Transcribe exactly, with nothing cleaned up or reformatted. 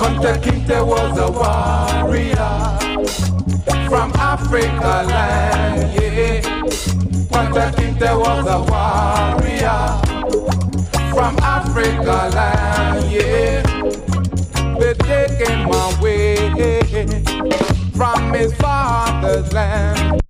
Kunta Kinte was a warrior from Africa land, yeah. Kunta Kinte was a warrior from Africa land, yeah. They taking my way from his father's land.